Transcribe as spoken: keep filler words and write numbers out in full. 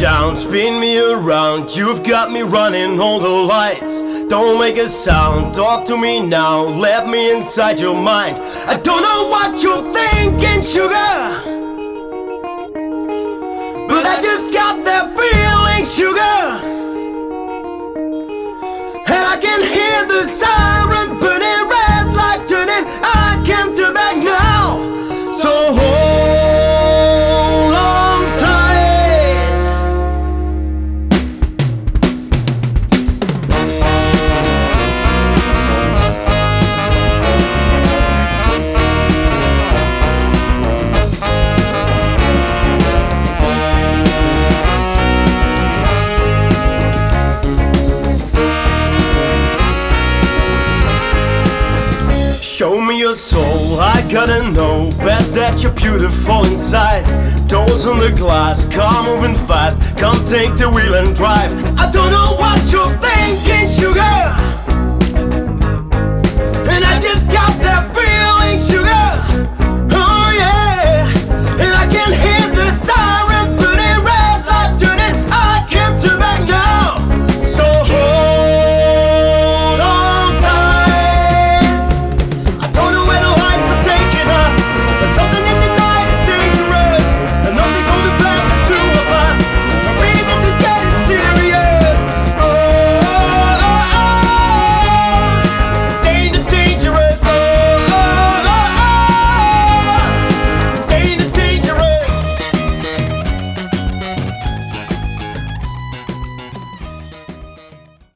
down, spin me around. You've got me running all the lights. Don't make a sound, talk to me now. Let me inside your mind. I don't know what you're thinking, sugar, but I just got that feeling, sugar. And I can hear the siren burning, red light turning. I can't turn back now. So hold on tight. Show me your soul, I gotta know. Bet that you're beautiful inside. Doors on the glass, car moving fast. Come take the wheel and drive. I don't know what you're thinking, sugar,